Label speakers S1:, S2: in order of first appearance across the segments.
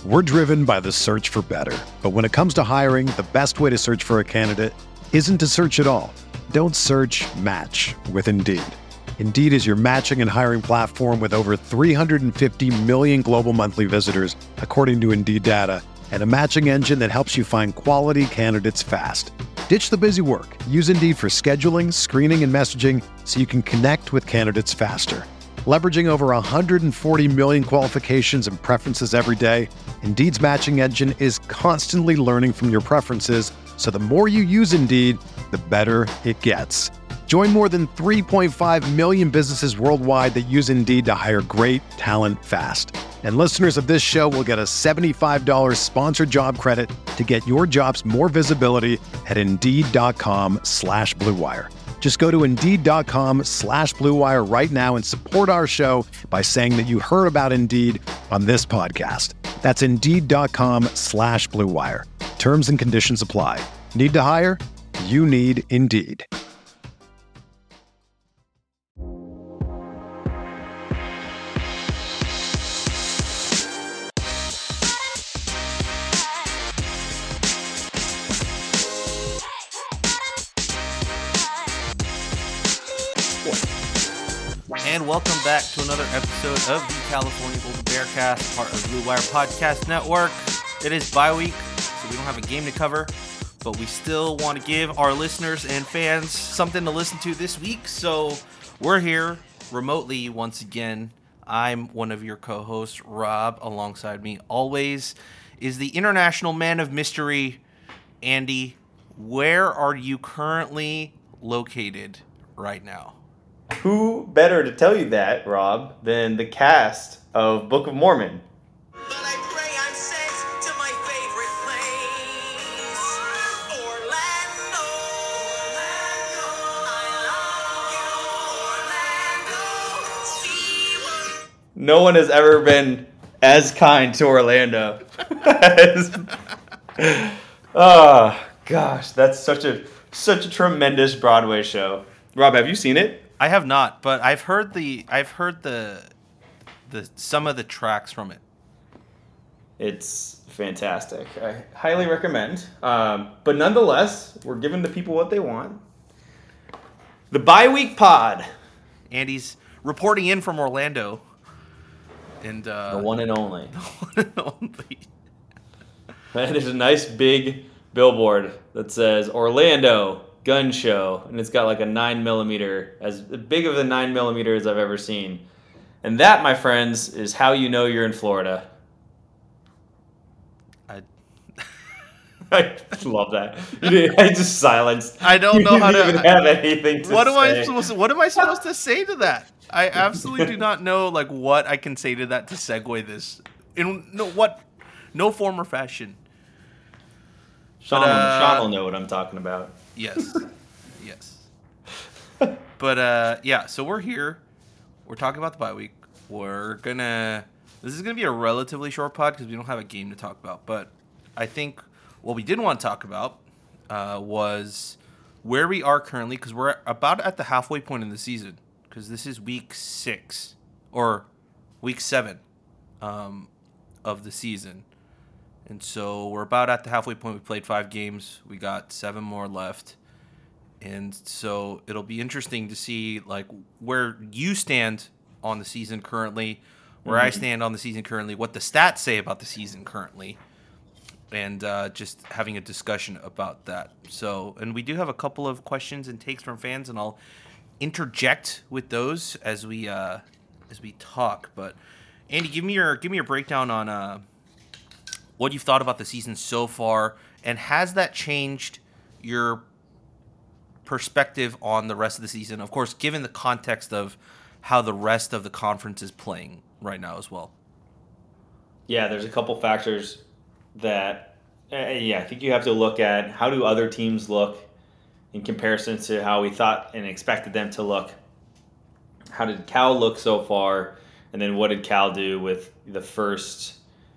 S1: We're driven by the search for better. But when it comes to hiring, the best way to search for a candidate isn't to search at all. Don't search, match with Indeed. Indeed is your matching and hiring platform with over 350 million global monthly visitors, according to Indeed data, and a matching engine that helps you find quality candidates fast. Ditch the busy work. Use Indeed for scheduling, screening, and messaging so you can connect with candidates faster. Leveraging over 140 million qualifications and preferences every day, Indeed's matching engine is constantly learning from your preferences, so the more you use Indeed, the better it gets. Join more than 3.5 million businesses worldwide that use Indeed to hire great talent fast. And listeners of this show will get a $75 sponsored job credit to get your jobs more visibility at Indeed.com/Blue Wire. Just go to Indeed.com/Blue Wire right now and support our show by saying that you heard about Indeed on this podcast. That's Indeed.com/Blue Wire. Terms and conditions apply. Need to hire? You need Indeed.
S2: And welcome back to another episode of the California Golden Bearcast, part of the Blue Wire Podcast Network. It is bye week, so we don't have a game to cover, but we still want to give our listeners and fans something to listen to this week. So we're here remotely once again. I'm one of your co-hosts, Rob. Alongside me always is the international man of mystery, Andy. Where are you currently located right now?
S3: Who better to tell you that, Rob, than the cast of Book of Mormon?
S4: But I pray I'm sent to my favorite place, Orlando. I love you, Orlando.
S3: No one has ever been as kind to Orlando. Oh, gosh, that's such a tremendous Broadway show. Rob, have you seen it?
S2: I have not, but I've heard the some of the tracks from it.
S3: It's fantastic. I highly recommend. But nonetheless, we're giving the people what they want. The bye week pod.
S2: Andy's reporting in from Orlando, and
S3: The one and only.
S2: the one and only.
S3: There's a nice big billboard that says Orlando Gun Show, and it's got like a 9mm, as big of a 9mm as I've ever seen. And that, my friends, is how you know you're in Florida. I love that. I just silenced.
S2: I don't know how to
S3: even have anything to
S2: what
S3: say.
S2: What am I supposed to say to that? I absolutely do not know what I can say to that to segue this in no form or fashion.
S3: Sean will know what I'm talking about.
S2: Yes. But yeah, so we're here. We're talking about the bye week. This is gonna be a relatively short pod because we don't have a game to talk about. But I think what we did want to talk about was where we are currently, because we're about at the halfway point in the season. Because this is week 6 or week 7 of the season. And so we're about at the halfway point. We played 5 games. We got 7 more left. And so it'll be interesting to see where you stand on the season currently, where I stand on the season currently, what the stats say about the season currently, and just having a discussion about that. So, and we do have a couple of questions and takes from fans, and I'll interject with those as we talk. But Andy, give me your breakdown on what you've thought about the season so far, and has that changed your perspective on the rest of the season? Of course, given the context of how the rest of the conference is playing right now as well.
S3: Yeah, there's a couple factors that, I think you have to look at. How do other teams look in comparison to how we thought and expected them to look? How did Cal look so far? And then what did Cal do with the first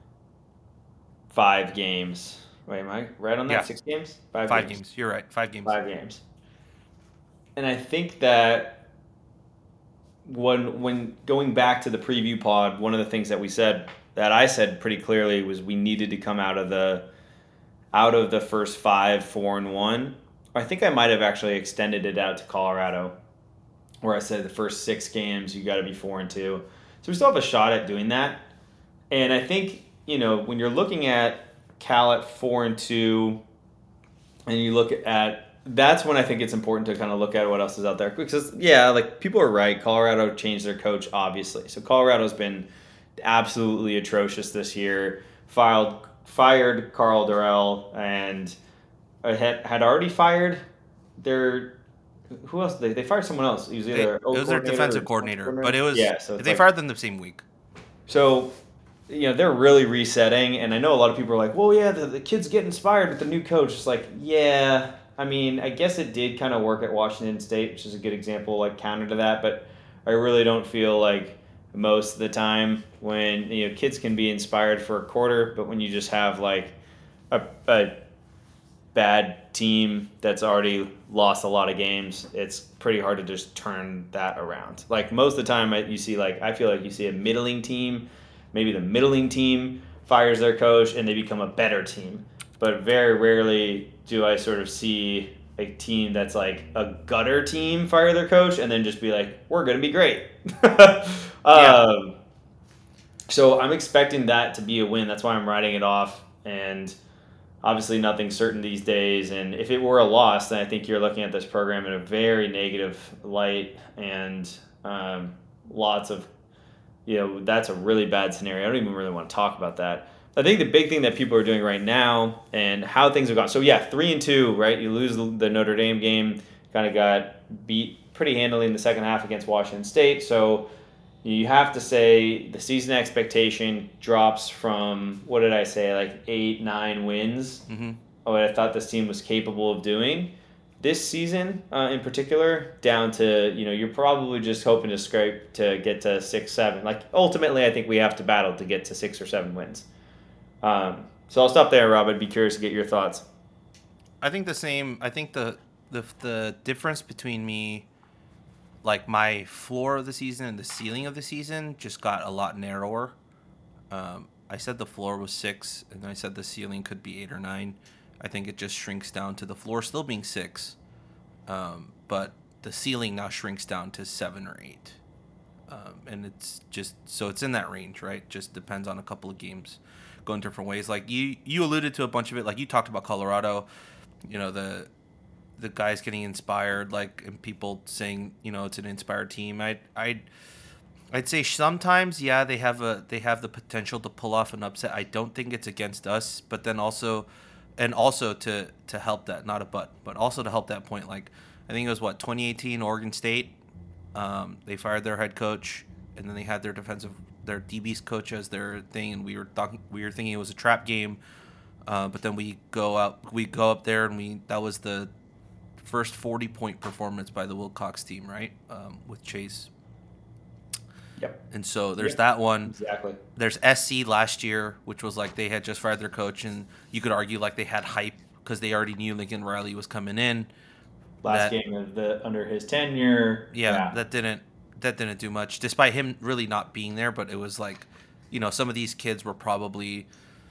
S3: 5 games? Wait, am I right on that?
S2: Yeah.
S3: 6 games?
S2: 5 games. You're right. 5 games.
S3: 5 games. And I think that when going back to the preview pod, one of the things that we said that I said pretty clearly was we needed to come out of the first 5 4-1. I think I might have actually extended it out to Colorado, where I said the first 6 games you got to be 4-2. So we still have a shot at doing that. And I think, when you're looking at Cal at 4-2, and you look at, that's when I think it's important to kind of look at what else is out there. Because, people are right. Colorado changed their coach, obviously. So Colorado's been absolutely atrocious this year. Fired Carl Durrell and had already fired their... Who else? They fired someone else. It
S2: was their defensive coordinator. But it was...
S3: So
S2: they fired them the same week.
S3: So... they're really resetting, and I know a lot of people are like, well, yeah, the kids get inspired with the new coach. It's like, yeah, I mean, I guess it did kind of work at Washington State, which is a good example, counter to that, but I really don't feel like most of the time when, kids can be inspired for a quarter, but when you just have, a bad team that's already lost a lot of games, it's pretty hard to just turn that around. Most of the time, I feel like you see a middling team. Maybe the middling team fires their coach and they become a better team. But very rarely do I sort of see a team that's like a gutter team fire their coach and then just be like, we're going to be great. So I'm expecting that to be a win. That's why I'm writing it off. And obviously nothing's certain these days. And if it were a loss, then I think you're looking at this program in a very negative light and lots of, that's a really bad scenario. I don't even really want to talk about that. I think the big thing that people are doing right now and how things have gone. So, 3-2, right? You lose the Notre Dame game, kind of got beat pretty handily in the second half against Washington State. So, you have to say the season expectation drops from, what did I say, 8, 9 wins. Mm-hmm. What I thought this team was capable of doing. This season, in particular, down to, you're probably just hoping to scrape to get to 6, 7. Ultimately, I think we have to battle to get to 6 or 7 wins. So I'll stop there, Rob. I'd be curious to get your thoughts.
S2: I think the same. I think the difference between me, my floor of the season and the ceiling of the season just got a lot narrower. I said the floor was 6, and then I said the ceiling could be 8 or 9. I think it just shrinks down to the floor still being 6, but the ceiling now shrinks down to 7 or 8. And it's just, so it's in that range, right? Just depends on a couple of games going different ways. You alluded to a bunch of it, you talked about Colorado, the guys getting inspired, and people saying, it's an inspired team. I'd say sometimes, they have the potential to pull off an upset. I don't think it's against us, but then also to help that, not a but also to help that point. I think it was 2018 Oregon State. They fired their head coach, and then they had their DB's coach as their thing, and we were thinking it was a trap game. But then we go up there, and that was the first 40-point performance by the Wilcox team, right? With Chase.
S3: Yep.
S2: And so there's that one.
S3: Exactly.
S2: There's SC last year, which was they had just fired their coach, and you could argue they had hype because they already knew Lincoln Riley was coming in.
S3: Last game of under his tenure.
S2: Yeah, that didn't do much, despite him really not being there. But it was some of these kids were probably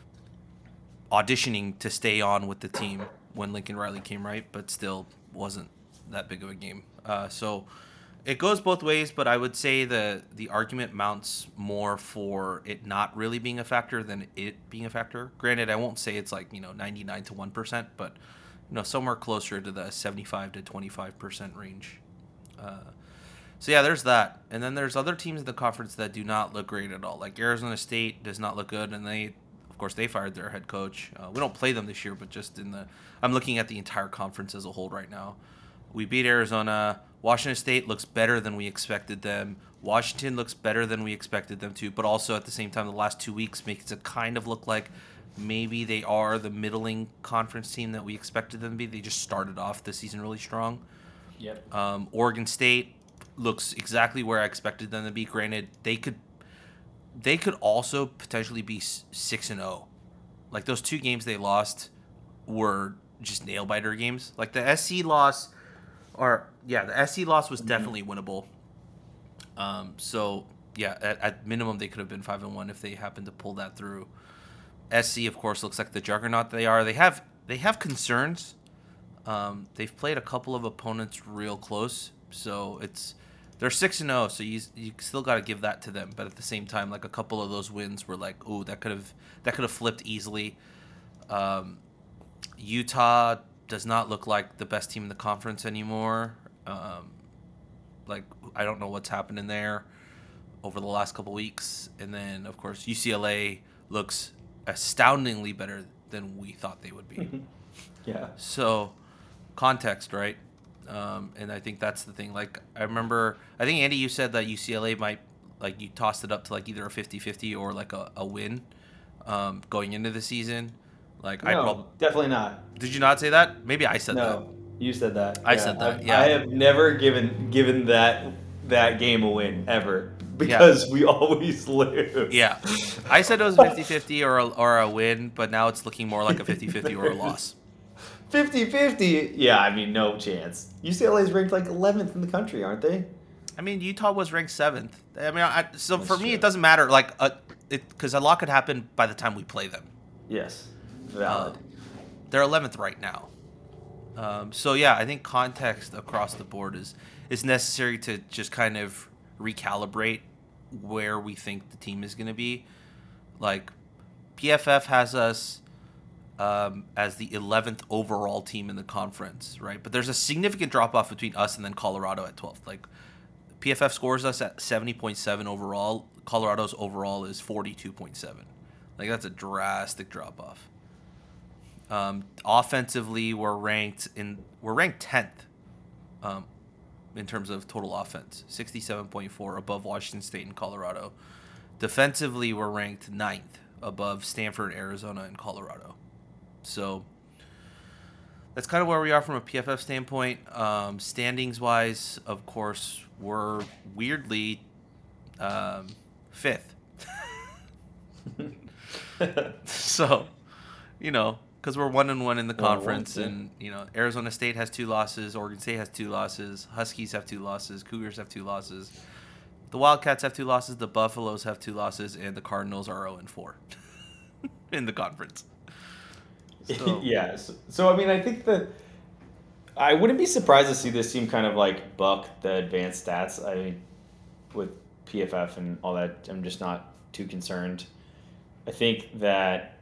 S2: auditioning to stay on with the team when Lincoln Riley came, right? But still wasn't that big of a game. So it goes both ways, but I would say the argument mounts more for it not really being a factor than it being a factor. Granted, I won't say it's 99 to 1%, but somewhere closer to the 75 to 25% range. So there's that, and then there's other teams in the conference that do not look great at all. Arizona State does not look good, and they fired their head coach. We don't play them this year, but just I'm looking at the entire conference as a whole right now. We beat Arizona. Washington State looks better than we expected them. Washington looks better than we expected them to, but also at the same time, the last 2 weeks makes it kind of look like maybe they are the middling conference team that we expected them to be. They just started off the season really strong.
S3: Yep.
S2: Oregon State looks exactly where I expected them to be. Granted, they could also potentially be 6-0. Those 2 games they lost were just nail-biter games. The SC loss... the SC loss was definitely winnable. So yeah, at minimum they could have been 5-1 if they happened to pull that through. SC, of course, looks like the juggernaut they are. They have concerns. They've played a couple of opponents real close, so they're 6-0. So you still got to give that to them. But at the same time, like a couple of those wins were like, oh, that could have flipped easily. Utah does not look like the best team in the conference anymore. Like I don't know what's happening there over the last couple weeks. And then of course UCLA looks astoundingly better than we thought they would be.
S3: Yeah.
S2: So context, right? And I think that's the thing. Like I think Andy, you said that UCLA might, like, you tossed it up to like either a 50-50 or like a win going into the season. Like
S3: No, definitely not.
S2: Did you not say that? Maybe I said that.
S3: No, you said that.
S2: I said that. Yeah.
S3: I have never given that game a win ever because we always lose.
S2: Yeah. I said it was a 50-50 or a win, but now it's looking more like a 50-50 or a loss.
S3: 50-50? Yeah, I mean, no chance. UCLA's ranked like 11th in the country, aren't they?
S2: I mean, Utah was ranked 7th. I mean, so
S3: That's
S2: for me,
S3: true.
S2: it doesn't matter. Like, because a lot could happen by the time we play them.
S3: Yes. Valid.
S2: They're 11th right now. So yeah, I think context across the board is necessary to just kind of recalibrate where we think the team is going to be. Like, PFF has us as the 11th overall team in the conference, right? But there's a significant drop off between us and then Colorado at 12th. Like, PFF scores us at 70.7 overall. Colorado's overall is 42.7. Like, that's a drastic drop off. Offensively, we're ranked 10th in terms of total offense, 67.4, above Washington State and Colorado. Defensively, we're ranked 9th, above Stanford, Arizona, and Colorado. So that's kind of where we are from a PFF standpoint. Standings wise, of course, we're weirdly 5th. So, because we're 1-1 in the conference, and Arizona State has 2 losses, Oregon State has 2 losses, Huskies have 2 losses, Cougars have 2 losses, the Wildcats have 2 losses, the Buffaloes have 2 losses, and the Cardinals are 0-4 in the conference. So,
S3: Yes. So, I mean, I think that I wouldn't be surprised to see this team kind of like buck the advanced stats. I mean, with PFF and all that, I'm just not too concerned. I think that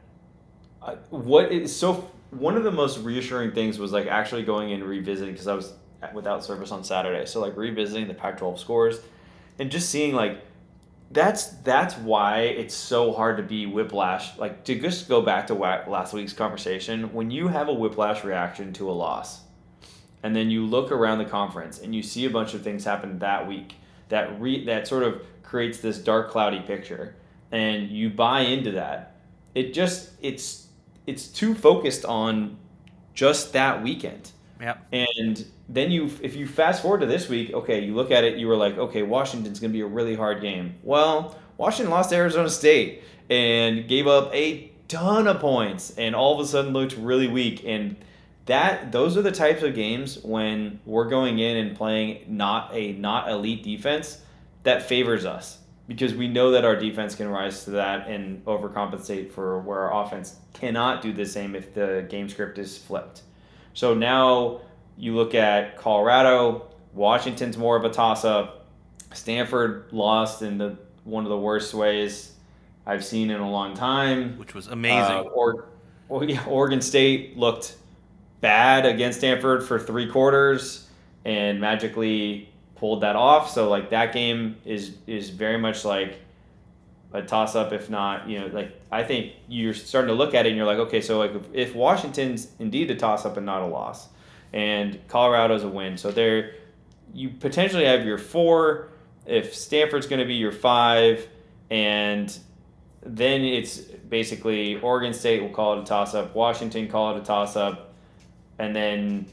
S3: one of the most reassuring things was like actually going and revisiting, because I was without service on Saturday. So like revisiting the Pac-12 scores and just seeing like, that's why it's so hard to be whiplash. Like, to just go back to last week's conversation, when you have a whiplash reaction to a loss, and then you look around the conference and you see a bunch of things happen that week that sort of creates this dark, cloudy picture, and you buy into that, it's too focused on just that weekend.
S2: yeah.
S3: And then if you fast forward to this week, okay, you look at it, you were like, okay, Washington's going to be a really hard game. Well, Washington lost to Arizona State and gave up a ton of points and all of a sudden looked really weak. And those are the types of games when we're going in and playing not elite defense that favors us, because we know that our defense can rise to that and overcompensate for where our offense cannot do the same if the game script is flipped. So now you look at Colorado, Washington's more of a toss-up. Stanford lost in one of the worst ways I've seen in a long time,
S2: Which was amazing.
S3: Oregon State looked bad against Stanford for 3 quarters and magically pulled that off. So like that game is very much like a toss-up, if not, like I think you're starting to look at it and you're like, okay, so like if Washington's indeed a toss-up and not a loss, and Colorado's a win, so there you potentially have your 4, if Stanford's going to be your 5, and then it's basically Oregon State will call it a toss-up, Washington call it a toss-up, and then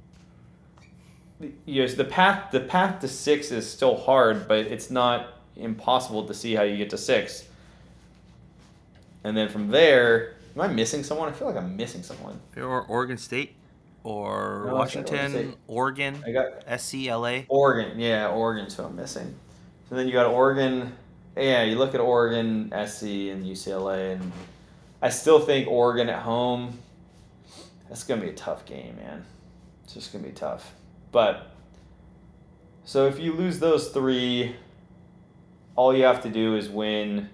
S3: the path to 6 is still hard, but it's not impossible to see how you get to 6. And then from there, am I missing someone? I feel like I'm missing someone.
S2: Or Oregon State, or
S3: No, I said
S2: Washington,
S3: Oregon State.
S2: Oregon,
S3: I got
S2: SC, LA.
S3: Oregon. Yeah, Oregon's who I'm missing. So then you got Oregon, Yeah, you look at Oregon, SC, and UCLA, and I still think Oregon at home, that's going to be a tough game, man. It's just going to be tough. But, so if you lose those three, all you have to do is win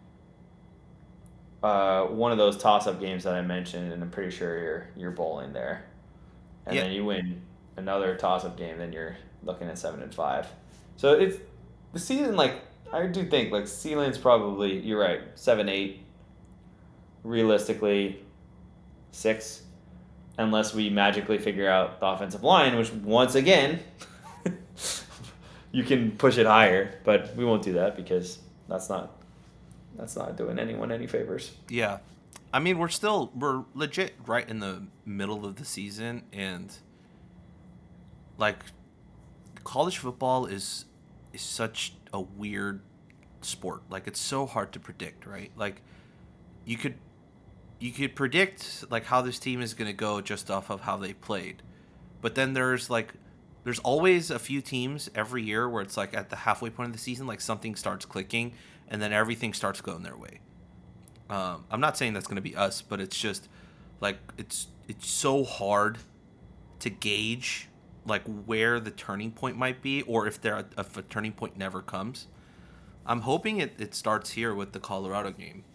S3: one of those toss-up games that I mentioned, and I'm pretty sure you're bowling there. And then you win another toss-up game, then you're looking at 7-5. So it's the season, like, I do think, like, ceiling's probably, you're right, 7-8. Realistically, 6. Unless we magically figure out the offensive line, which, once again, you can push it higher. But we won't do that because that's not doing anyone any favors.
S2: Yeah. I mean, we're legit right in the middle of the season, and, like, college football is such a weird sport. Like, it's so hard to predict, right? Like, you could predict, like, how this team is going to go just off of how they played. But then there's always a few teams every year where it's like at the halfway point of the season, like, something starts clicking and then everything starts going their way. I'm not saying that's going to be us, but it's just like it's so hard to gauge, like, where the turning point might be, or if a turning point never comes. I'm hoping it starts here with the Colorado game.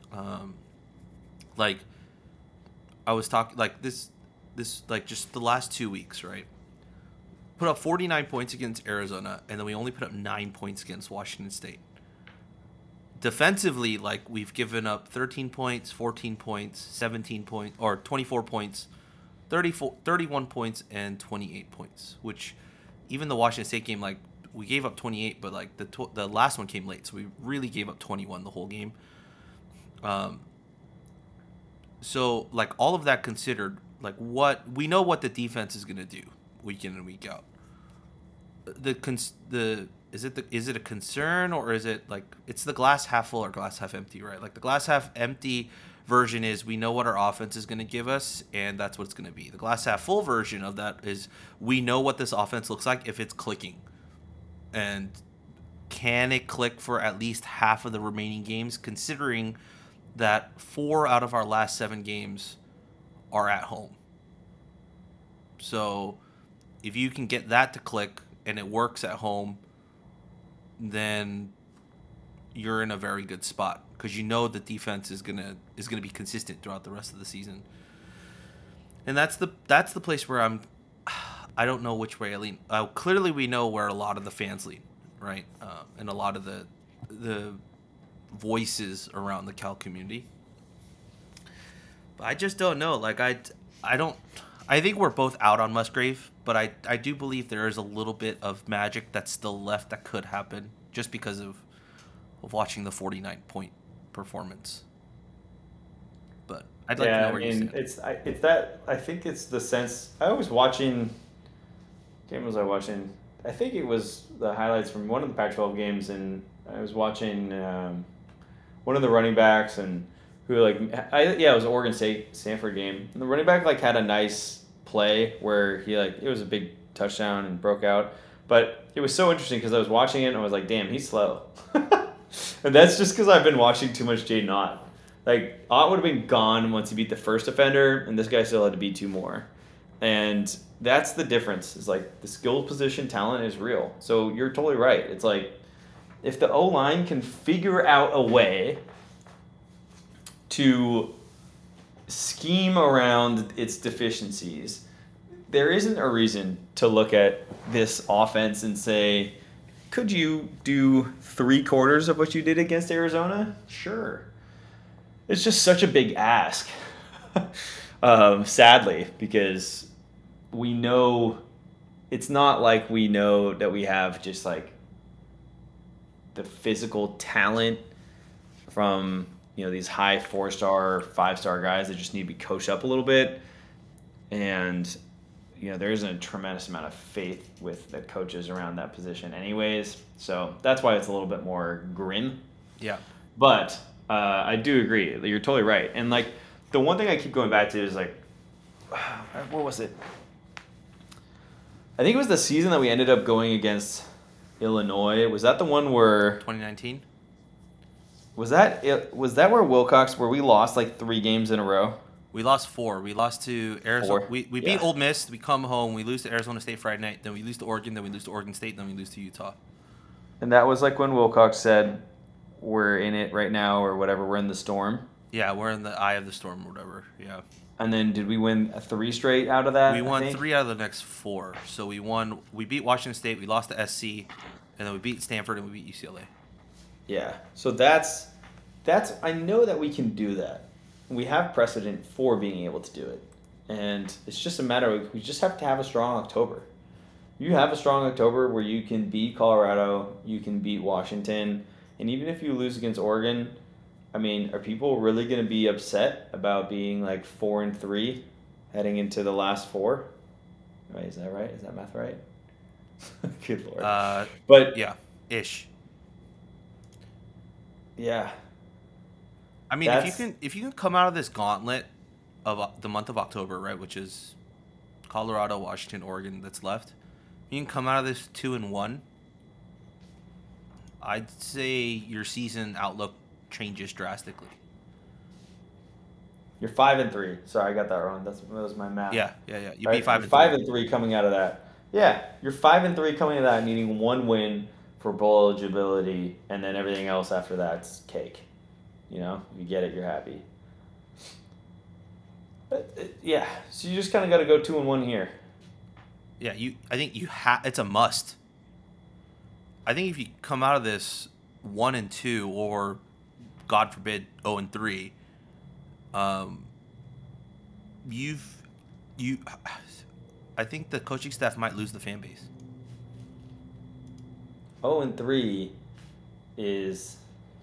S2: Like, I was talking, like, this like, just the last 2 weeks, right? Put up 49 points against Arizona, and then we only put up 9 points against Washington State. Defensively, like, we've given up 13 points, 14 points, 17 points, or 24 points, 31 points, and 28 points, which even the Washington State game, like, we gave up 28, but, like, the last one came late, so we really gave up 21 the whole game. So, like, all of that considered, like, we know what the defense is going to do week in and week out. Is it a concern, or is it, like, it's the glass half full or glass half empty, right? Like, the glass half empty version is we know what our offense is going to give us, and that's what it's going to be. The glass half full version of that is we know what this offense looks like if it's clicking. And can it click for at least half of the remaining games, considering that 4 out of our last 7 games are at home? So if you can get that to click and it works at home, then you're in a very good spot, because you know the defense is gonna be consistent throughout the rest of the season. And that's the place where I don't know which way I lean. Clearly, we know where a lot of the fans lean, right? And a lot of the voices around the Cal community. But I just don't know. Like, I think we're both out on Musgrave, but I do believe there is a little bit of magic that's still left that could happen just because of watching the 49-point performance. But I'd like to know where you stand.
S3: I think it's the sense. I was watching. Game was I watching? I think it was the highlights from one of the Pac-12 games, and I was watching one of the running backs, and who, like, it was an Oregon State Stanford game, and the running back, like, had a nice play where he, like, it was a big touchdown and broke out, but it was so interesting because I was watching it and I was like, damn, he's slow. And that's just because I've been watching too much Jaden Ott. Like, Ott would have been gone once he beat the first offender, and this guy still had to beat 2 more. And that's the difference. Is, like, the skill position talent is real. So you're totally right. It's like, if the O-line can figure out a way to scheme around its deficiencies, there isn't a reason to look at this offense and say, could you do 3/4 of what you did against Arizona? Sure. It's just such a big ask, sadly, because we know it's not like we know that we have just, like, the physical talent from, these high 4-star, 5-star guys that just need to be coached up a little bit. And, there isn't a tremendous amount of faith with the coaches around that position anyways. So that's why it's a little bit more grim.
S2: Yeah.
S3: But I do agree. You're totally right. And, like, the one thing I keep going back to is, like, what was it? I think it was the season that we ended up going against Illinois. Was that the one where...
S2: 2019?
S3: Was that it? Was that where Wilcox, where we lost like 3 games in a row?
S2: We lost 4. We lost to Arizona.
S3: 4.
S2: We beat
S3: Yeah.
S2: Ole Miss. We come home. We lose to Arizona State Friday night. Then we lose to Oregon. Then we lose to Oregon State. Then we lose to Utah.
S3: And that was like when Wilcox said, "We're in it right now," or whatever. We're in the storm.
S2: Yeah, we're in the eye of the storm or whatever. Yeah.
S3: And then did we win 3 straight out of that?
S2: We
S3: I
S2: won
S3: think?
S2: 3 out of the next 4. So we beat Washington State. We lost to SC. And then we beat Stanford and we beat UCLA.
S3: Yeah. So that's. I know that we can do that. We have precedent for being able to do it, and it's just a matter of we just have to have a strong October. You have a strong October where you can beat Colorado, you can beat Washington, and even if you lose against Oregon, I mean, are people really going to be upset about being like 4-3 heading into the last 4? Right? Is that right? Is that math right? Good Lord. But
S2: Yeah, ish.
S3: yeah,
S2: I mean, if you can come out of this gauntlet of the month of October, right, which is Colorado, Washington, Oregon, that's left, you can come out of this 2-1. I'd say your season outlook changes drastically.
S3: you're 5-3. Sorry, I got that wrong. That was my math.
S2: Yeah. You
S3: Right?
S2: beat 5
S3: You're 5-3 coming out of that. Yeah, you're 5-3 coming out of that, needing 1 win for bowl eligibility, and then everything else after that's cake. You know, you get it, you're happy. Yeah, so you just kind of got to go 2-1 here.
S2: Yeah, I think it's a must. I think if you come out of this 1-2 or, God forbid, 0-3, I think the coaching staff might lose the fan base.
S3: 0-3 is.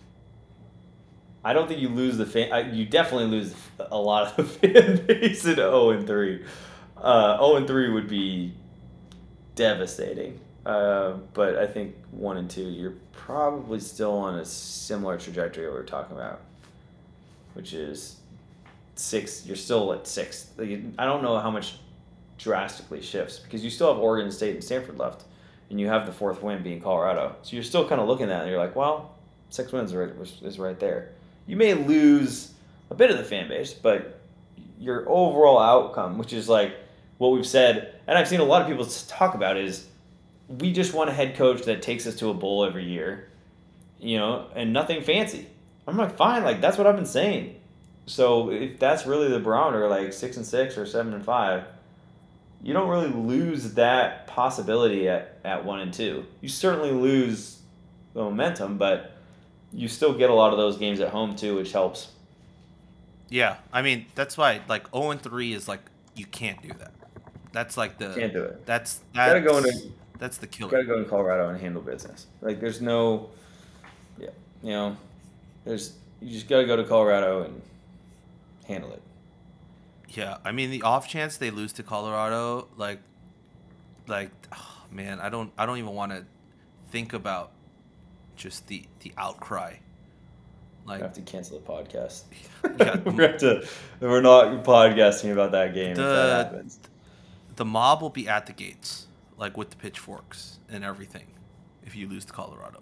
S3: I don't think you lose the fan. You definitely lose a lot of the fan base at 0-3. 0-3 would be devastating. But I think 1-2, you're probably still on a similar trajectory that we were talking about, which is 6. You're still at 6. I don't know how much drastically shifts because you still have Oregon State and Stanford left, and you have the 4th win being Colorado. So you're still kind of looking at it and you're like, well, 6 wins is right there. You may lose a bit of the fan base, but your overall outcome, which is like what we've said, and I've seen a lot of people talk about, is we just want a head coach that takes us to a bowl every year, you know, and nothing fancy. I'm like, fine, like that's what I've been saying. So if that's really the barometer, like 6-6 or 7-5, you don't really lose that possibility at 1-2. You certainly lose the momentum, but you still get a lot of those games at home too, which helps.
S2: Yeah, I mean that's why like 0-3 is like you can't do that. That's like the
S3: Can't do it.
S2: That's
S3: Gotta go
S2: that's the killer.
S3: Gotta go to Colorado and handle business. Like there's no, yeah, you know, you just gotta go to Colorado and handle it.
S2: Yeah, I mean the off chance they lose to Colorado, like, oh, man, I don't even want to think about just the outcry. Like,
S3: I have to cancel the podcast.
S2: Yeah,
S3: we're not podcasting about that game if that happens.
S2: The mob will be at the gates, like with the pitchforks and everything, if you lose to Colorado.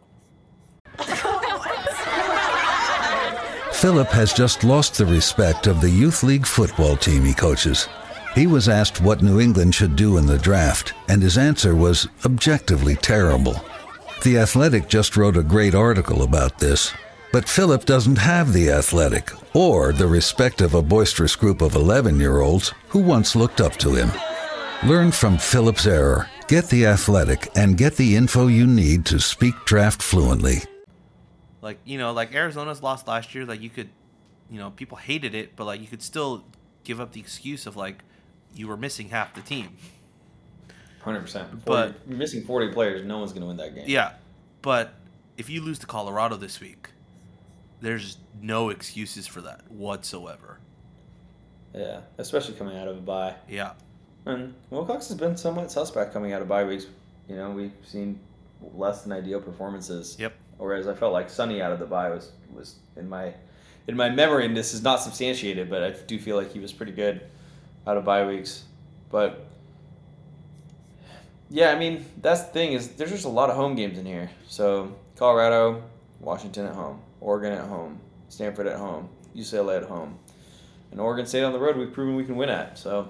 S5: Philip has just lost the respect of the youth league football team he coaches. He was asked what New England should do in the draft, and his answer was objectively terrible. The Athletic just wrote a great article about this, but Philip doesn't have the Athletic or the respect of a boisterous group of 11-year-olds who once looked up to him. Learn from Philip's error, get the Athletic, and get the info you need to speak draft fluently.
S2: Like, you know, like Arizona's lost last year, like you could, you know, people hated it, but like you could still give up the excuse of like you were missing half the team.
S3: 100%.
S2: But
S3: you're missing 40 players, no one's going to win that game.
S2: Yeah, but if you lose to Colorado this week, there's no excuses for that whatsoever.
S3: Yeah, especially coming out of a bye.
S2: Yeah.
S3: And Wilcox has been somewhat suspect coming out of bye weeks. You know, we've seen less than ideal performances.
S2: Yep.
S3: Whereas I felt like Sonny out of the bye was in my memory, and this is not substantiated, but I do feel like he was pretty good out of bye weeks. But yeah, I mean that's the thing is there's just a lot of home games in here. So Colorado, Washington at home, Oregon at home, Stanford at home, UCLA at home. And Oregon State on the road, we've proven we can win at. So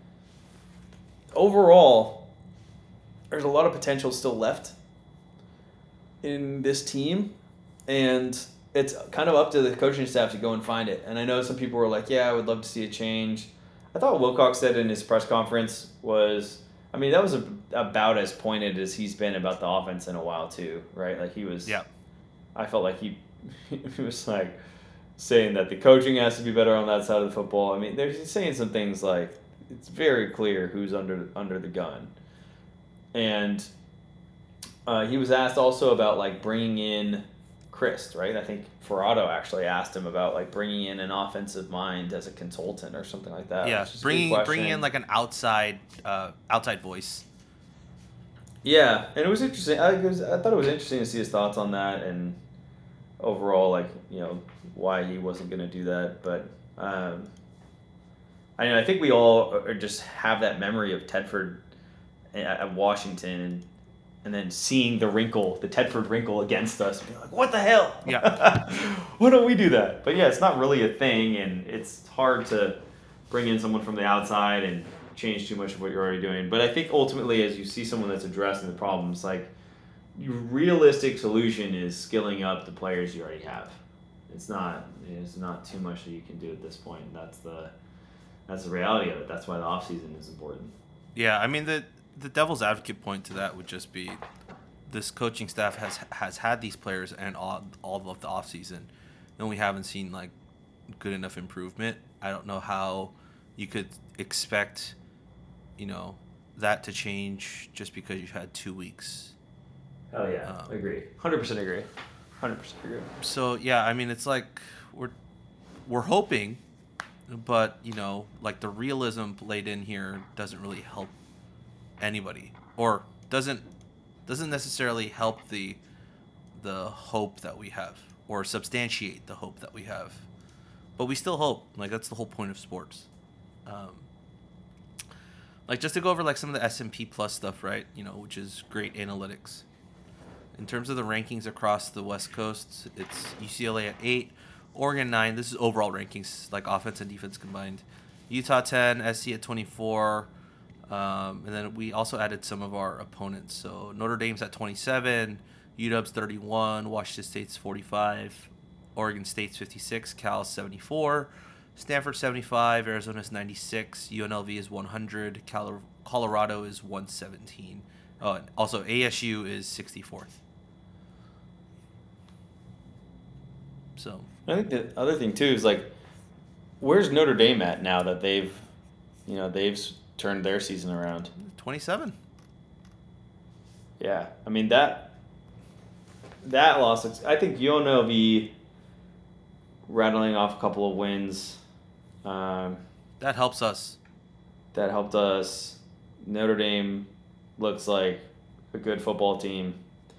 S3: overall, there's a lot of potential still left in this team. And it's kind of up to the coaching staff to go and find it. And I know some people were like, yeah, I would love to see a change. I thought Wilcox said in his press conference was, I mean, that was about as pointed as he's been about the offense in a while too, right? Like he was,
S2: Yeah.
S3: I felt like he was like saying that the coaching has to be better on that side of the football. I mean, he's saying some things like it's very clear who's under the gun. And he was asked also about like bringing in Christ, right? I think Ferrado actually asked him about like bringing in an offensive mind as a consultant or something like that.
S2: Yeah,
S3: which is a good question.
S2: bringing in like an outside voice.
S3: Yeah, and it was interesting. I thought it was interesting to see his thoughts on that and overall, like, you know, why he wasn't going to do that. But I think we all just have that memory of Tedford at Washington and then seeing the Tedford wrinkle against us, and being like, what the hell?
S2: Yeah.
S3: Why don't we do that? But yeah, it's not really a thing, and it's hard to bring in someone from the outside and change too much of what you're already doing. But I think ultimately, as you see someone that's addressing the problems, like, your realistic solution is skilling up the players you already have. It's not too much that you can do at this point. That's the reality of it. That's why the offseason is important.
S2: Yeah, I mean the devil's advocate point to that would just be this coaching staff has had these players and all of the offseason, and we haven't seen like good enough improvement. I don't know how you could expect, you know, that to change just because you've had 2 weeks.
S3: Oh yeah, agree. 100% agree. 100% agree.
S2: So yeah, I mean it's like we're hoping, but you know, like the realism played in here doesn't really help anybody, or doesn't necessarily help the hope that we have, or substantiate the hope that we have. But we still hope. Like that's the whole point of sports. Like just to go over like some of the S&P Plus stuff, right? You know, which is great analytics. In terms of the rankings across the West Coast, it's UCLA at 8, Oregon 9. This is overall rankings, like offense and defense combined. Utah 10, SC at 24. And then we also added some of our opponents. So Notre Dame's at 27, UW's 31, Washington State's 45, Oregon State's 56, Cal's 74, Stanford 75, Arizona's 96, UNLV is 100, Colorado is 117. Oh, and also ASU is 64th. So
S3: I think the other thing too is like, where's Notre Dame at now that they've turned their season around?
S2: 27.
S3: Yeah, I mean that loss. I think UNLV rattling off a couple of wins.
S2: That helps us.
S3: That helped us. Notre Dame looks like a good football team.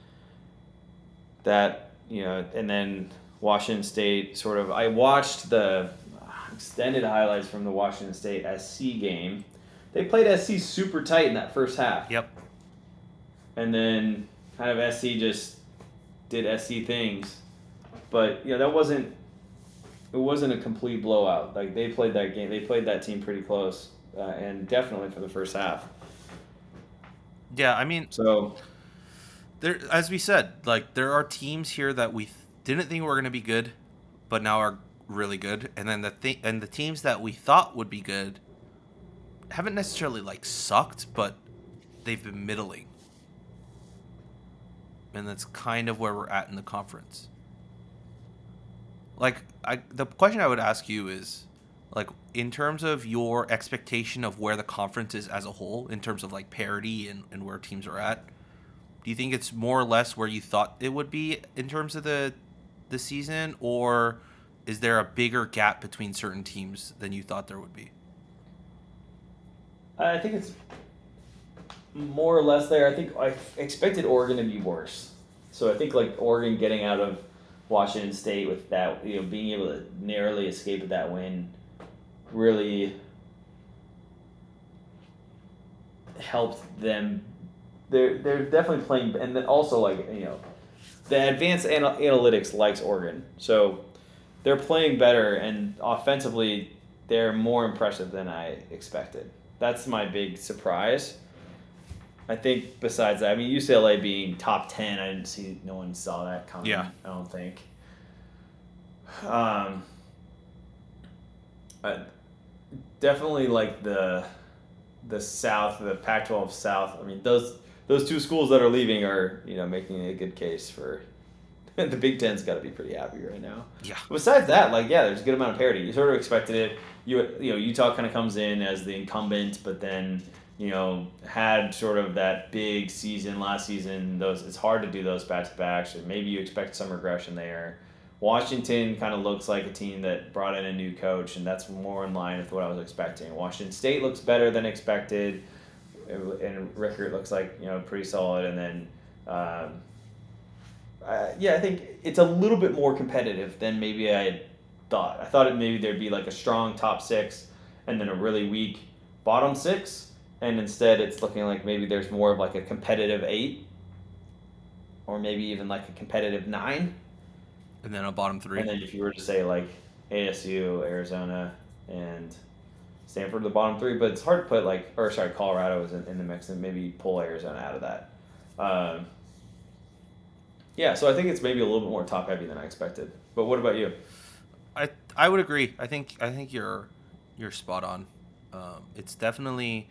S3: That, you know, and then Washington State sort of. I watched the extended highlights from the Washington State SC game. They played SC super tight in that first half.
S2: Yep.
S3: And then kind of SC just did SC things. But, you know, it wasn't a complete blowout. Like, they played that game. They played that team pretty close, and definitely for the first half.
S2: Yeah, I mean,
S3: so
S2: there, as we said, like there are teams here that we didn't think were going to be good, but now are really good, and then the teams that we thought would be good haven't necessarily like sucked, but they've been middling, and that's kind of where we're at in the conference. Like, the question I would ask you is, like, in terms of your expectation of where the conference is as a whole, in terms of like parity and where teams are at, do you think it's more or less where you thought it would be in terms of the season, or is there a bigger gap between certain teams than you thought there would be?
S3: I think it's more or less there. I think I expected Oregon to be worse. So I think like Oregon getting out of Washington State with that, you know, being able to narrowly escape with that win really helped them. They're definitely playing, and then also like, you know, the advanced analytics likes Oregon, so they're playing better, and offensively they're more impressive than I expected. That's my big surprise. I think besides that, I mean, UCLA being top 10, I didn't see, no one saw that coming.
S2: Yeah.
S3: I don't think. Definitely like the South, the Pac-12 South. I mean, those two schools that are leaving are, making a good case for the Big Ten's got to be pretty happy right now.
S2: Yeah.
S3: Besides that, there's a good amount of parity. You sort of expected it. Utah kind of comes in as the incumbent, but then had sort of that big season last season. It's hard to do those back-to-backs, or maybe you expect some regression there. Washington kind of looks like a team that brought in a new coach, and that's more in line with what I was expecting. Washington State looks better than expected, and Rickert looks like pretty solid. And then, I think it's a little bit more competitive than maybe I had thought. I thought maybe there'd be like a strong top 6 and then a really weak bottom 6, and instead it's looking like maybe there's more of like a competitive 8, or maybe even like a competitive 9.
S2: And then a bottom 3.
S3: And then if you were to say like ASU, Arizona, and Stanford, the bottom 3, but it's hard to put Colorado was in the mix, and maybe pull Arizona out of that. So I think it's maybe a little bit more top heavy than I expected. But what about you?
S2: I would agree. I think you're spot on. It's definitely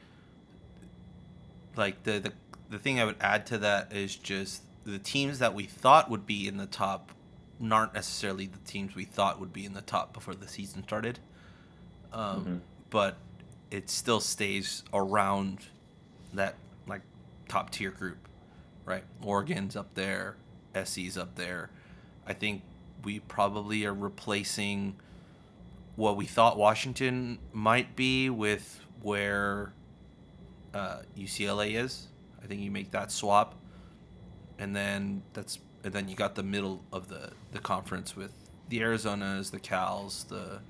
S2: like the thing I would add to that is just the teams that we thought would be in the top aren't necessarily the teams we thought would be in the top before the season started. But it still stays around that like top tier group, right? Oregon's up there, SC's up there. I think we probably are replacing what we thought Washington might be with where UCLA is. I think you make that swap, and then you got the middle of the conference with the Arizonas, the Cals,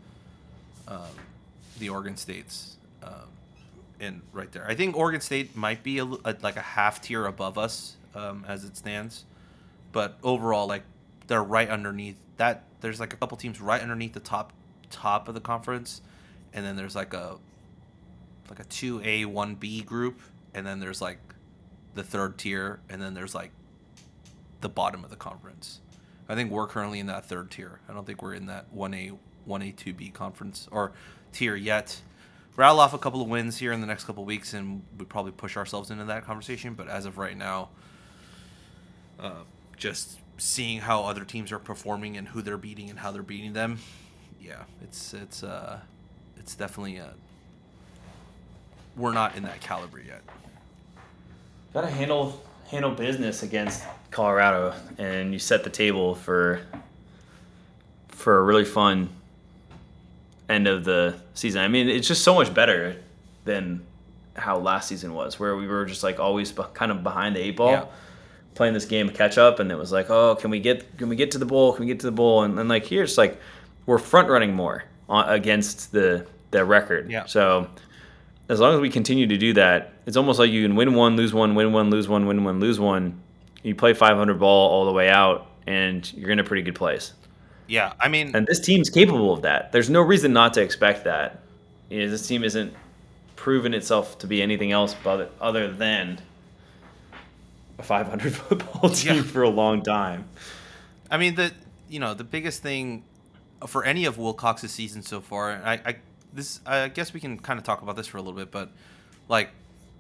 S2: the Oregon States, and right there. I think Oregon State might be like a half tier above us as it stands, but overall, like they're right underneath that. There's like a couple teams right underneath the top of the conference, and then there's like a 2A 1B group, and then there's like the third tier, and then there's like the bottom of the conference. I think we're currently in that third tier. I don't think we're in that 1A 2B conference or tier yet. Rattle off a couple of wins here in the next couple of weeks, and we probably push ourselves into that conversation. But as of right now, just seeing how other teams are performing and who they're beating and how they're beating them, yeah, it's definitely we're not in that caliber yet.
S3: Got to handle business against Colorado, and you set the table for a really fun end of the season. I mean, it's just so much better than how last season was, where we were just like always kind of behind the 8 ball, playing this game of catch up, and it was like, oh, can we get to the bowl? Can we get to the bowl? And like here, it's like we're front running more against the record. Yeah. So as long as we continue to do that, it's almost like you can win one, lose one, win one, lose one, win one, lose one. You play 500 ball all the way out, and you're in a pretty good place.
S2: Yeah, I mean,
S3: and this team's capable of that. There's no reason not to expect that. This team isn't proven itself to be anything else other than a 500 football team for a long time.
S2: I mean, the biggest thing for any of Wilcox's season so far, I guess we can kind of talk about this for a little bit, but like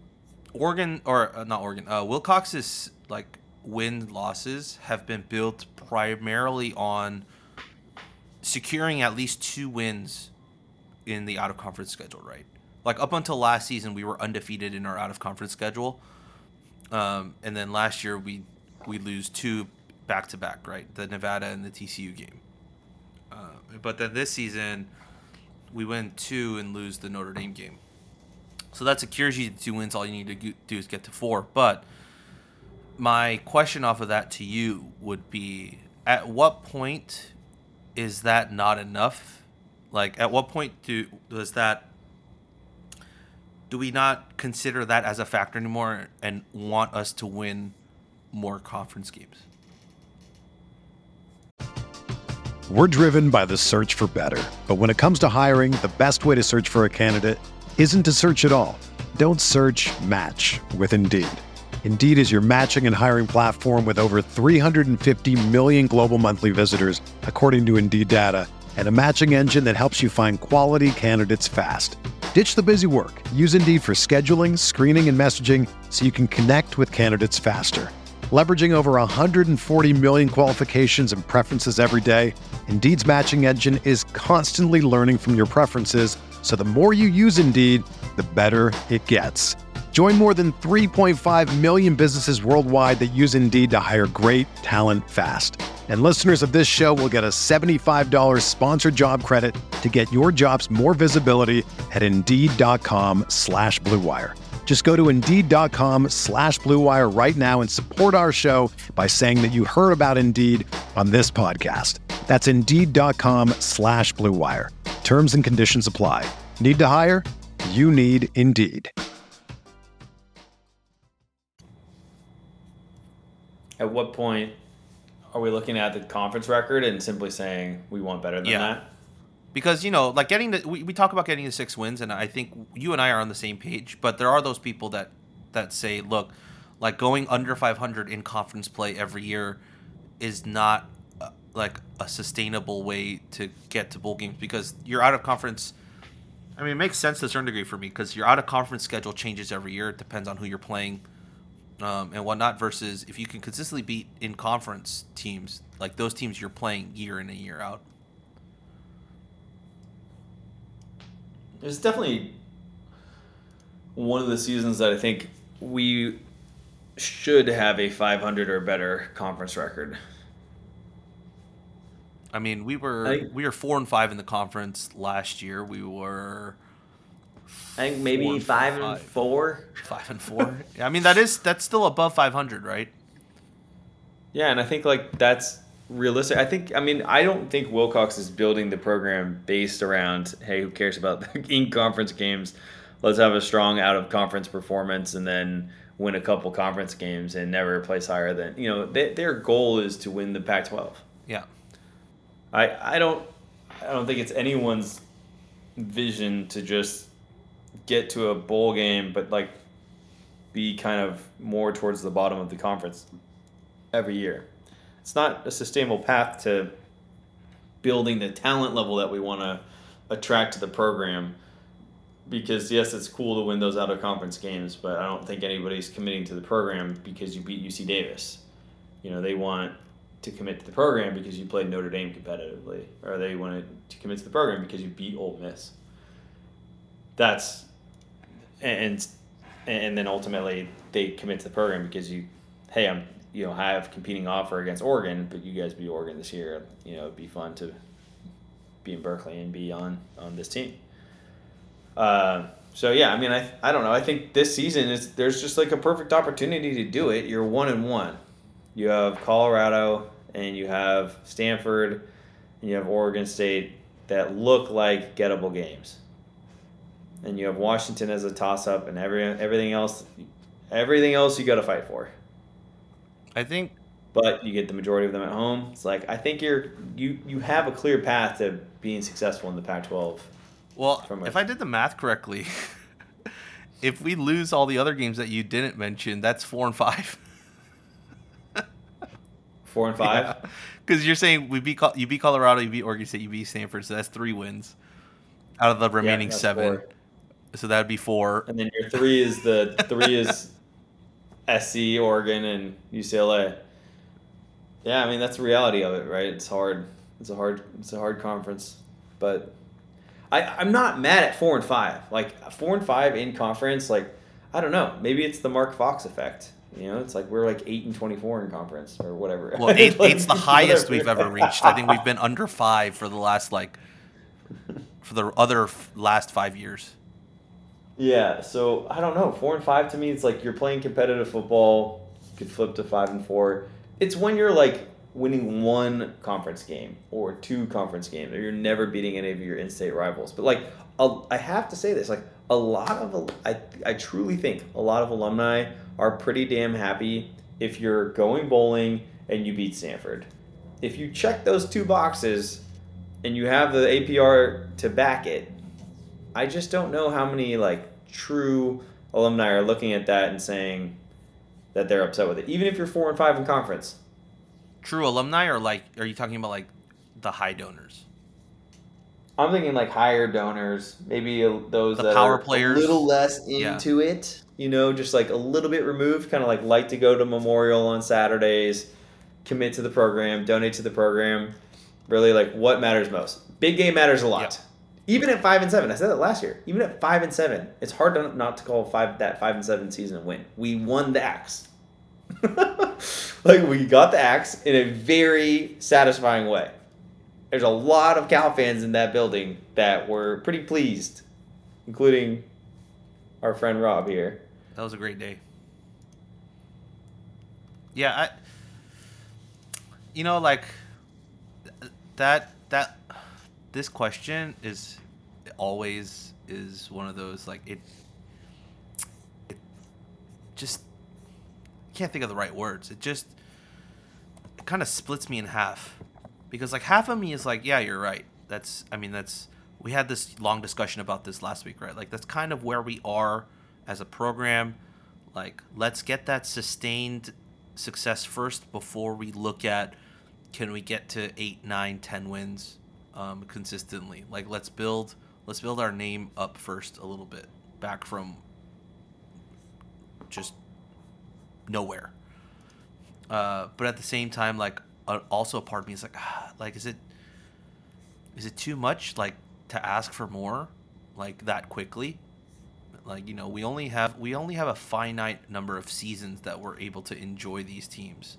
S2: Wilcox's like win-losses have been built primarily on securing at least 2 wins in the out-of-conference schedule, right? Like up until last season, we were undefeated in our out-of-conference schedule, and then last year we lose 2 back-to-back, right? The Nevada and the TCU game. But then this season, we win 2 and lose the Notre Dame game. So that secures you 2 wins. All you need to do is get to 4. But my question off of that to you would be, at what point is that not enough? Like, at what point do we not consider that as a factor anymore and want us to win more conference games?
S1: We're driven by the search for better. But when it comes to hiring, the best way to search for a candidate isn't to search at all. Don't search, match with Indeed. Indeed is your matching and hiring platform with over 350 million global monthly visitors, according to Indeed data, and a matching engine that helps you find quality candidates fast. Ditch the busy work. Use Indeed for scheduling, screening, and messaging so you can connect with candidates faster. Leveraging over 140 million qualifications and preferences every day, Indeed's matching engine is constantly learning from your preferences, so the more you use Indeed, the better it gets. Join more than 3.5 million businesses worldwide that use Indeed to hire great talent fast. And listeners of this show will get a $75 sponsored job credit to get your jobs more visibility at Indeed.com/Blue Wire. Just go to Indeed.com/Blue Wire right now and support our show by saying that you heard about Indeed on this podcast. That's Indeed.com/Blue Wire. Terms and conditions apply. Need to hire? You need Indeed.
S3: At what point are we looking at the conference record and simply saying we want better than that?
S2: Because, like getting we talk about getting the 6 wins, and I think you and I are on the same page, but there are those people that say, look, like going under 500 in conference play every year is not like a sustainable way to get to bowl games, because you're out of conference. I mean, it makes sense to a certain degree for me, because your out of conference schedule changes every year. It depends on who you're playing and whatnot, versus if you can consistently beat in conference teams, like those teams you're playing year in and year out.
S3: It's definitely one of the seasons that I think we should have a 500 or better conference record.
S2: I mean, we were 4-5 in the conference last year. We were,
S3: I think maybe 5-4.
S2: 5-4. I mean, that's still above 500, right?
S3: Yeah, and I think like that's realistic. I don't think Wilcox is building the program based around, hey, who cares about the in-conference games? Let's have a strong out-of-conference performance and then win a couple conference games and never place higher than, their goal is to win the Pac-12.
S2: Yeah.
S3: I don't think it's anyone's vision to just get to a bowl game, but like be kind of more towards the bottom of the conference every year. It's not a sustainable path to building the talent level that we want to attract to the program, because yes, it's cool to win those out of conference games, but I don't think anybody's committing to the program because you beat UC Davis. They want to commit to the program because you played Notre Dame competitively, or they wanted to commit to the program because you beat Ole Miss. And then ultimately they commit to the program because I have competing offer against Oregon, but you guys beat Oregon this year. It'd be fun to be in Berkeley and be on this team. So yeah, I mean, I don't know. I think this season there's just like a perfect opportunity to do it. You're 1-1. You have Colorado and you have Stanford and you have Oregon State that look like gettable games. And you have Washington as a toss-up, and everything else you got to fight for.
S2: I think,
S3: but you get the majority of them at home. It's like I think you have a clear path to being successful in the Pac-12.
S2: Well, if I did the math correctly, if we lose all the other games that you didn't mention, that's 4-5.
S3: 4-5.
S2: Because you're saying you beat Colorado, you beat Oregon State, you beat Stanford, so that's 3 wins out of the remaining 7.
S3: 4.
S2: So that would be 4.
S3: And then your 3 is SC, Oregon, and UCLA. Yeah, I mean that's the reality of it, right? It's hard. It's a hard conference, but I'm not mad at 4-5. Like 4-5 in conference, like I don't know. Maybe it's the Mark Fox effect. It's like we're like 8-24 in conference or whatever.
S2: Well, eight's the highest we've ever reached. I think we've been under 5 for the last last 5 years.
S3: Yeah, so I don't know. 4-5 to me, it's like you're playing competitive football. You could flip to 5-4. It's when you're like winning 1 conference game or 2 conference games, or you're never beating any of your in-state rivals. But like, I have to say this, like I truly think a lot of alumni are pretty damn happy if you're going bowling and you beat Stanford. if you check those two boxes and you have the APR to back it, I just don't know how many true alumni are looking at that and saying that they're upset with it, even if you're 4-5 in conference.
S2: True alumni, or are you talking about the high donors?
S3: I'm thinking higher donors, maybe those
S2: The
S3: that
S2: power
S3: are
S2: players.
S3: a little less into it, just a little bit removed, kind of like to go to Memorial on Saturdays, commit to the program, donate to the program. Really, what matters most? Big game matters a lot.
S2: Yep.
S3: Even at 5-7, I said that last year. Even at 5-7, it's hard not to call that 5-7 season a win. We won the Axe. We got the Axe in a very satisfying way. There's a lot of Cal fans in that building that were pretty pleased, including our friend Rob here.
S2: That was a great day. Yeah, this question is always one of those it just can't think of the right words. It kind of splits me in half, because half of me is yeah, you're right. That's we had this long discussion about this last week, right? That's kind of where we are as a program. Let's get that sustained success first before we look at, can we get to 8, 9, 10 wins consistently. Let's build our name up first a little bit, back from just nowhere. But at the same time, also a part of me is is it too much to ask for more that quickly? We only have a finite number of seasons that we're able to enjoy these teams.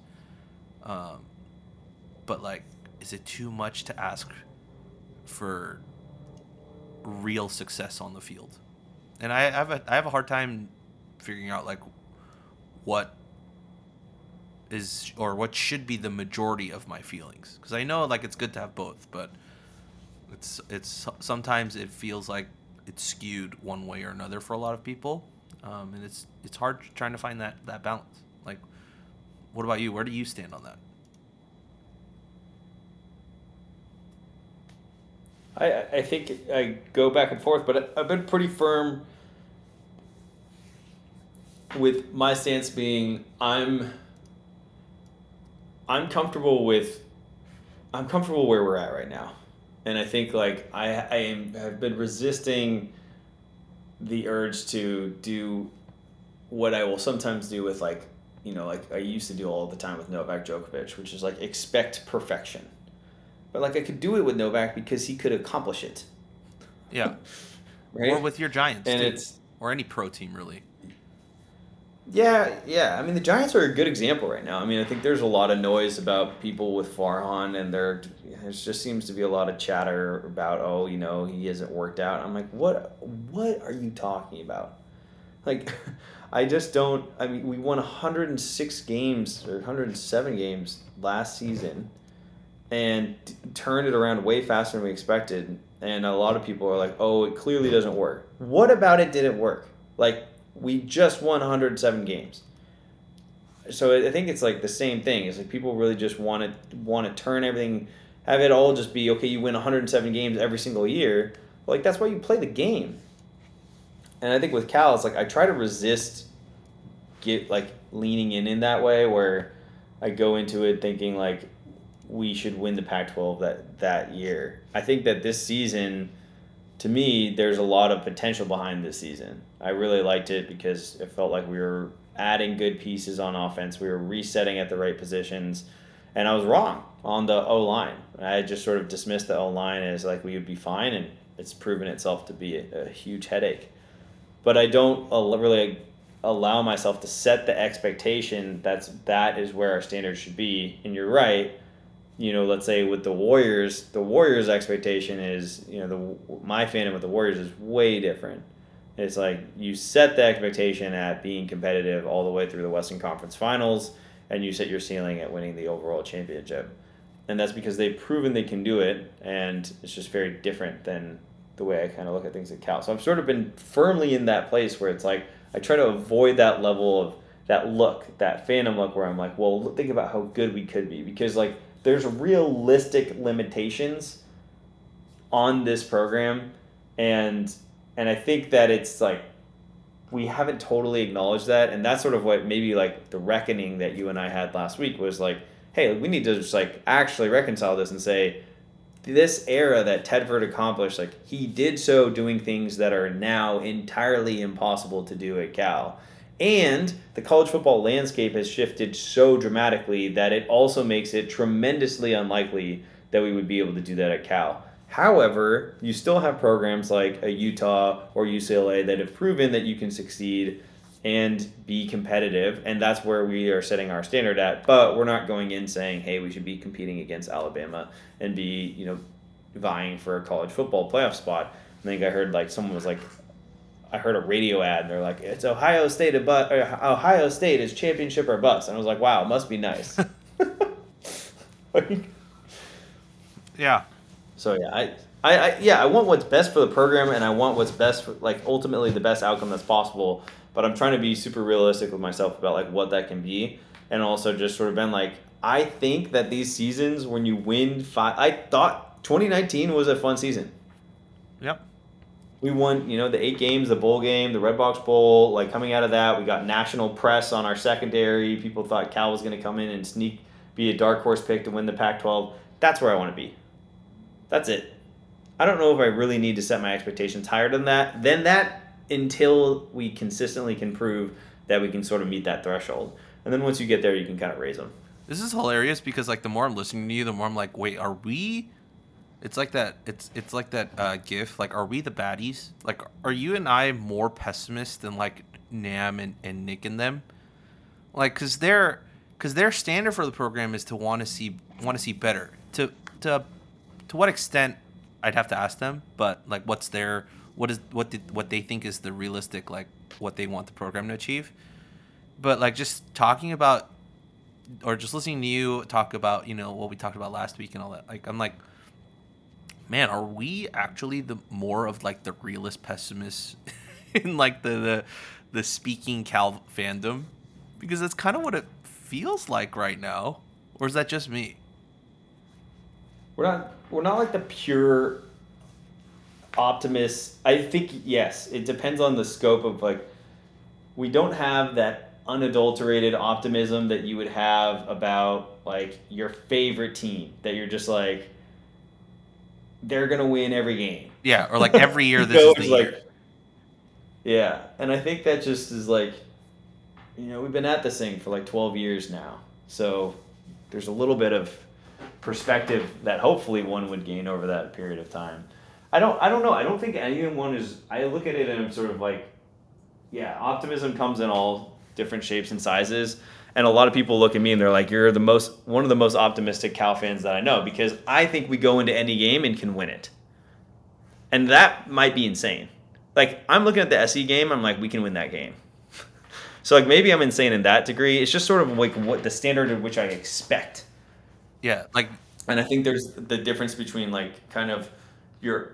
S2: But is it too much to ask for real success on the field? And I have a hard time figuring out what is, or what should be, the majority of my feelings, because I know it's good to have both, but it's sometimes it feels like it's skewed one way or another for a lot of people, and it's hard trying to find that balance. What about you? Where do you stand on that?
S3: I think I go back and forth, but I've been pretty firm with my stance being I'm comfortable where we're at right now. And I think I've been resisting the urge to do what I will sometimes do with I used to do all the time with Novak Djokovic, which is expect perfection. But I could do it with Novak because he could accomplish it.
S2: Yeah.
S3: Right?
S2: Or with your Giants,
S3: and
S2: too. Or any pro team, really.
S3: Yeah. The Giants are a good example right now. I think there's a lot of noise about people with Farhan, and there just seems to be a lot of chatter about, he hasn't worked out. I'm what are you talking about? I just don't. We won 106 games or 107 games last season, and turned it around way faster than we expected. And a lot of people are it clearly doesn't work. What about it didn't work? We just won 107 games. So I think it's the same thing. It's people really just want to turn everything, have it all just be, okay, you win 107 games every single year. That's why you play the game. And I think with Cal, it's I try to resist leaning in that way, where I go into it thinking we should win the Pac-12 that year. I think that this season, to me, there's a lot of potential behind this season. I really liked it because it felt like we were adding good pieces on offense. We were resetting at the right positions. And I was wrong on the O-line. I just sort of dismissed the O-line as we would be fine, and it's proven itself to be a huge headache. But I don't really allow myself to set the expectation that is where our standards should be. And you're right. Let's say with the Warriors' expectation is, my fandom with the Warriors is way different. It's you set the expectation at being competitive all the way through the Western Conference Finals, and you set your ceiling at winning the overall championship. And that's because they've proven they can do it, and it's just very different than the way I kind of look at things at Cal. So I've sort of been firmly in that place where it's I try to avoid that level of that look, that fandom look where I'm well, think about how good we could be. Because there's realistic limitations on this program, and I think that it's like we haven't totally acknowledged that, and that's sort of what maybe like the reckoning that you and I had last week was like, hey, we need to just like actually reconcile this and say this era that Tedford accomplished, like he did so doing things that are now entirely impossible to do at Cal. And the college football landscape has shifted so dramatically that it also makes it tremendously unlikely that we would be able to do that at Cal. However, you still have programs like a Utah or UCLA that have proven that you can succeed and be competitive, and that's where we are setting our standard at. But we're not going in saying, hey, we should be competing against Alabama and be, vying for a college football playoff spot. I think I heard like someone was like, I heard a radio ad, and they're like, it's Ohio State is championship or bust. And I was like, wow, it must be nice.
S2: Yeah.
S3: So yeah, I want what's best for the program, and I want what's best for like ultimately the best outcome that's possible. But I'm trying to be super realistic with myself about like what that can be, and also just sort of been like, I think that these seasons when you win I thought 2019 was a fun season.
S2: Yep.
S3: We won, the 8 games, the bowl game, the Red Box Bowl. Like coming out of that, we got national press on our secondary. People thought Cal was going to come in and be a dark horse pick to win the Pac-12. That's where I want to be. That's it. I don't know if I really need to set my expectations higher than that until we consistently can prove that we can sort of meet that threshold. And then once you get there, you can kind of raise them.
S2: This is hilarious because like the more I'm listening to you, the more I'm like, wait, are we? It's like that. It's like that GIF. Like, are we the baddies? Like, are you and I more pessimist than like Nam and Nick and them? Like, cause their standard for the program is to want to see better. To what extent, I'd have to ask them. But like, what they think is the realistic, like what they want the program to achieve. But like just talking about, or just listening to you talk about, what we talked about last week and all that. Like, I'm like, man, are we actually the more of like the realist pessimists in like the speaking Cal fandom? Because that's kind of what it feels like right now. Or is that just me?
S3: We're not like the pure optimists. I think yes, it depends on the scope of like we don't have that unadulterated optimism that you would have about like your favorite team that you're just like they're gonna win every game.
S2: Yeah, or like every year this is the year.
S3: Like, yeah, and I think that just is like, we've been at this thing for like 12 years now, so there's a little bit of perspective that hopefully one would gain over that period of time. I don't know. I don't think anyone is. I look at it and I'm sort of like, yeah, optimism comes in all different shapes and sizes. And a lot of people look at me and they're like, you're one of the most optimistic Cal fans that I know, because I think we go into any game and can win it. And that might be insane. Like, I'm looking at the SE game, I'm like, we can win that game. So, like, maybe I'm insane in that degree. It's just sort of like what the standard in which I expect.
S2: Yeah, like...
S3: And I think there's the difference between, like, kind of your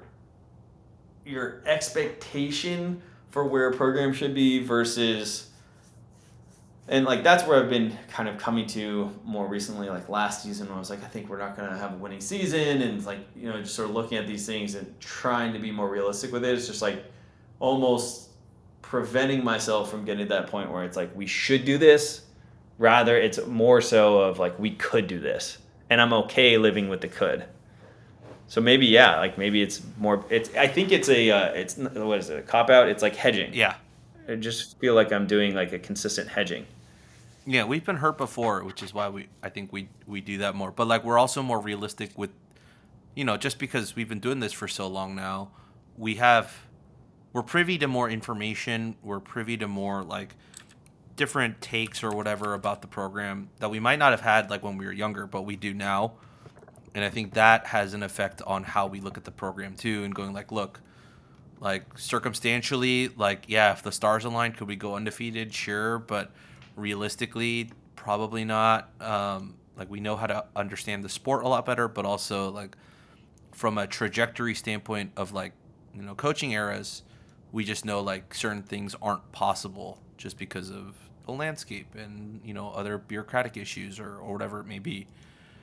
S3: expectation for where a program should be versus... And, like, that's where I've been kind of coming to more recently, like last season, when I was like, I think we're not going to have a winning season. And, like, just sort of looking at these things and trying to be more realistic with it. It's just, like, almost preventing myself from getting to that point where it's like, we should do this. Rather, it's more so of, like, we could do this. And I'm okay living with the could. So maybe, yeah, like, maybe it's more... I think it's what is it, a cop-out? It's, like, hedging.
S2: Yeah.
S3: I just feel like I'm doing, like, a consistent hedging.
S2: Yeah, we've been hurt before, which is why I think we do that more. But, like, we're also more realistic with, just because we've been doing this for so long now, we're privy to more information. We're privy to more, like, different takes or whatever about the program that we might not have had, like, when we were younger, but we do now. And I think that has an effect on how we look at the program, too, and going, like, look, like, circumstantially, like, yeah, if the stars align, could we go undefeated? Sure, but realistically, probably not. Like, we know how to understand the sport a lot better, but also, like, from a trajectory standpoint of, like, coaching eras, we just know, like, certain things aren't possible just because of the landscape and, other bureaucratic issues or whatever it may be.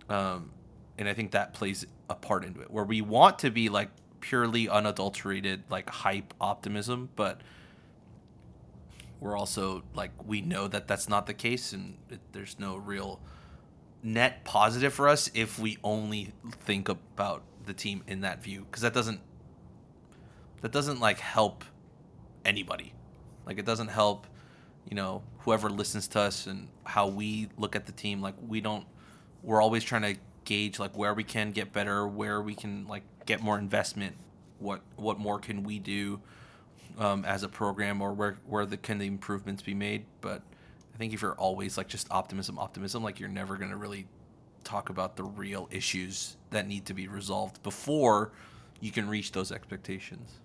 S2: And I think that plays a part into it, where we want to be like purely unadulterated, like hype optimism, but we're also like, we know that that's not the case, and there's no real net positive for us if we only think about the team in that view, because that doesn't like help anybody. Like, it doesn't help, you know, whoever listens to us and how we look at the team. Like, we're always trying to gauge like where we can get better, where we can like get more investment, what more can we do as a program, or where can the improvements be made. But I think if you're always like just optimism, like, you're never going to really talk about the real issues that need to be resolved before you can reach those expectations.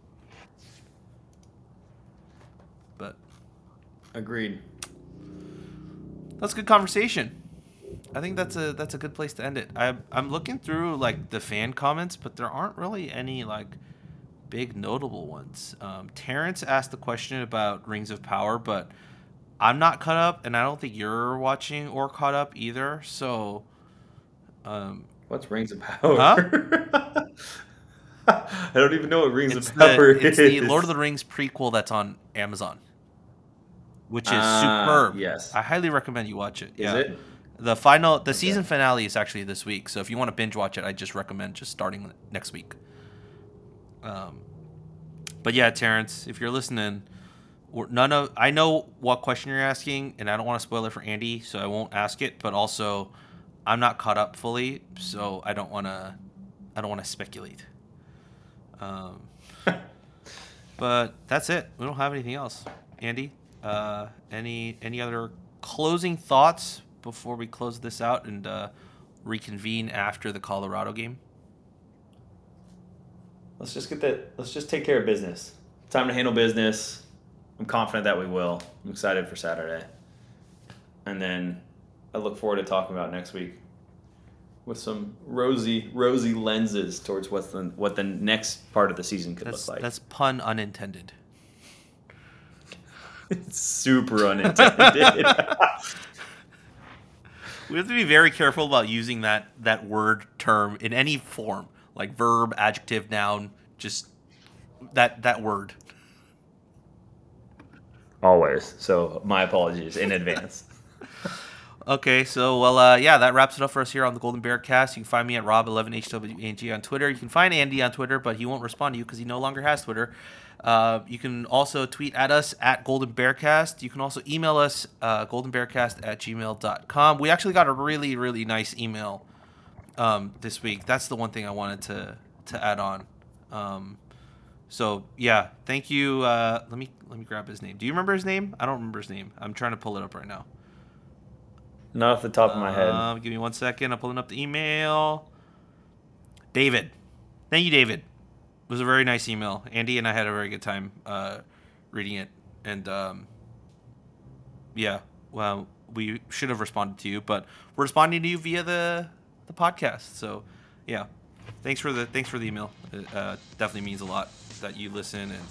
S2: But
S3: agreed.
S2: That's a good conversation. I think that's a good place to end it. I'm looking through like the fan comments, but there aren't really any like big notable ones. Terrence asked the question about Rings of Power, but I'm not caught up, and I don't think you're watching or caught up either. So,
S3: what's Rings of Power?
S2: Huh?
S3: I don't even know what Rings of Power is.
S2: It's the Lord of the Rings prequel that's on Amazon, which is superb.
S3: Yes,
S2: I highly recommend you watch it.
S3: Is it?
S2: The season finale is actually this week, so if you want to binge watch it, I just recommend just starting next week. But yeah, Terrence, if you're listening, I know what question you're asking, and I don't want to spoil it for Andy, so I won't ask it. But also, I'm not caught up fully, so I don't want to speculate. But that's it. We don't have anything else. Andy, any other closing thoughts before we close this out and reconvene after the Colorado game?
S3: Let's just take care of business. Time to handle business. I'm confident that we will. I'm excited for Saturday. And then I look forward to talking about next week with some rosy lenses towards what the next part of the season could look like.
S2: That's pun unintended.
S3: It's super unintended.
S2: We have to be very careful about using that word term in any form, like verb, adjective, noun, just that word.
S3: Always. So my apologies in advance.
S2: Okay, so that wraps it up for us here on the Golden Bear Cast. You can find me at Rob11HWANG on Twitter. You can find Andy on Twitter, but he won't respond to you because he no longer has Twitter. You can also tweet at us at Golden Bearcast. You can also email us goldenbearcast@gmail.com. We actually got a really, really nice email this week. That's the one thing I wanted to add on. So yeah, thank you. Let me grab his name. Do you remember his name? I don't remember his name. I'm trying to pull it up right now.
S3: Not off the top of my head.
S2: Give me 1 second. I'm pulling up the email. David. Thank you, David. It was a very nice email. Andy and I had a very good time reading it. And well, we should have responded to you, but we're responding to you via the podcast. So yeah, thanks for the email. It definitely means a lot that you listen and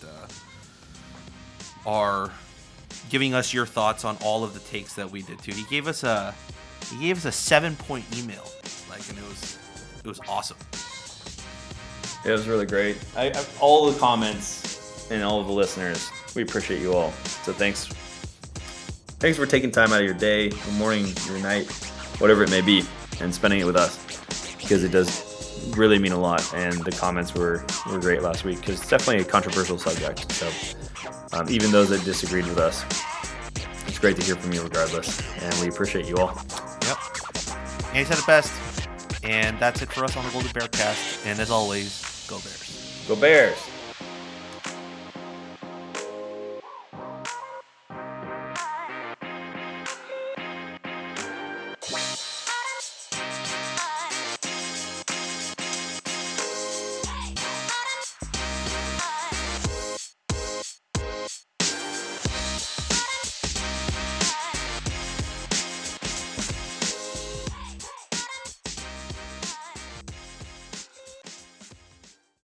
S2: are giving us your thoughts on all of the takes that we did too. He gave us a 7-point email, and it was awesome.
S3: It was really great. All the comments and all of the listeners, we appreciate you all. So thanks for taking time out of your day, your morning, your night, whatever it may be, and spending it with us, because it does really mean a lot. And the comments were great last week, because it's definitely a controversial subject. So even those that disagreed with us, it's great to hear from you regardless, and we appreciate you all.
S2: Yep. And he said it best. And that's it for us on the Golden Bear Cast. And as always, go Bears.
S3: Go Bears.